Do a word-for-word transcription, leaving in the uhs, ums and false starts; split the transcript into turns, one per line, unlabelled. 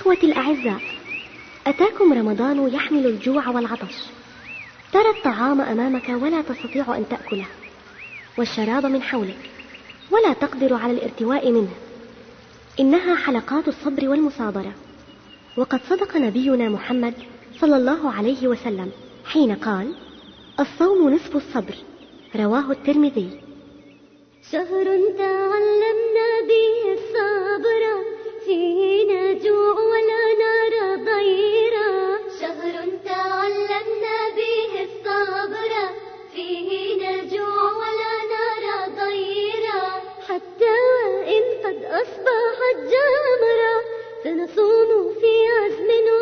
إخوتي الأعزاء، أتاكم رمضان يحمل الجوع والعطش. ترى الطعام أمامك ولا تستطيع أن تأكله، والشراب من حولك ولا تقدر على الارتواء منه. إنها حلقات الصبر والمصابرة، وقد صدق نبينا محمد صلى الله عليه وسلم حين قال: الصوم نصف الصبر، رواه الترمذي.
شهر تعلمنا به الصبر، فيه نجوع ولا نرى ضيرا. شهر تعلمنا به الصبر، فيه نجوع ولا نرى ضيرا. حتى وإن قد أصبحت جمرة، سنصوم في عزم